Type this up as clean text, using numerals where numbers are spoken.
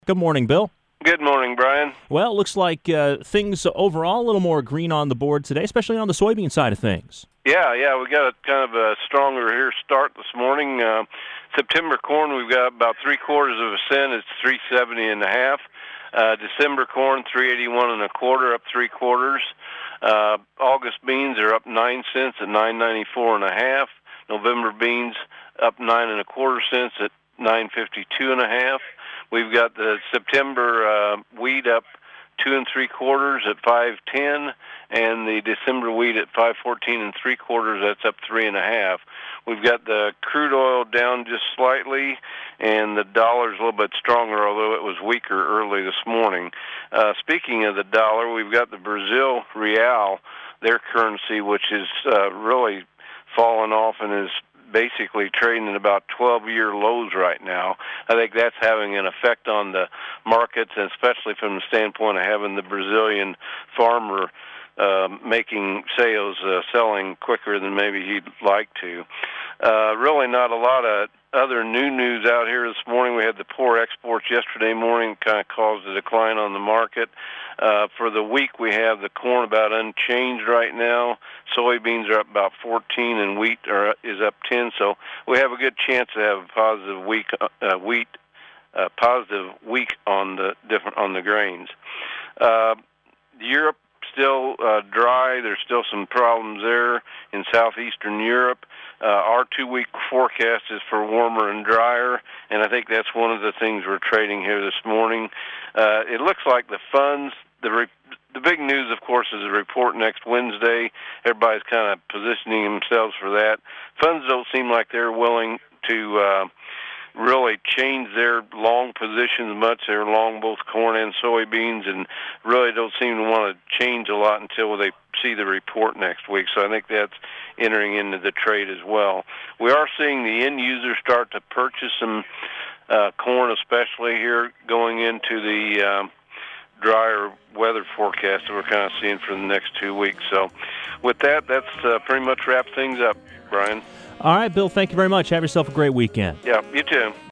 Good morning, Bill. Good morning, Brian. Well, it looks like things overall a little more green on the board today, especially on the soybean side of things. Yeah, we got a kind of a stronger here start this morning. September corn, we've got about 3/4 of a cent. It's 3.70 1/2. December corn, 3.81 1/4, up 3/4. August beans are up 9 cents at 9.94 1/2. November beans up 9 1/4 cents at 9.52 1/2. We've got the September wheat up 2 3/4 at 5.10, and the December wheat at 5.14 3/4. That's up 3 1/2. We've got the crude oil down just slightly, and the dollar's a little bit stronger, although it was weaker early this morning. Speaking of the dollar, we've got the Brazil real, their currency, which is really fallen off and is basically trading at about 12-year lows right now. I think that's having an effect on the markets, and especially from the standpoint of having the Brazilian farmer making sales, selling quicker than maybe he'd like to. Really not a lot of other new news out here this morning. We had the poor exports yesterday morning, kind of caused a decline on the market. For the week, we have the corn about unchanged right now. Soybeans are up about 14, and wheat is up 10. So we have a good chance to have a positive positive week on the grains. Europe still dry. There's still some problems there in southeastern Europe. Our 2-week forecast is for warmer and drier, and I think that's one of the things we're trading here this morning. It looks like the funds, the big news, of course, is the report next Wednesday. Everybody's kind of positioning themselves for that. Funds don't seem like they're willing to really change their long positions much. They're long both corn and soybeans, and really don't seem to want to change a lot until they see the report next week. So I think that's entering into the trade as well. We are seeing the end users start to purchase some corn, especially here going into the drier weather forecast that we're kind of seeing for the next 2 weeks. So with that, that's pretty much wraps things up, Brian. All right, Bill, thank you very much. Have yourself a great weekend. Yeah, you too.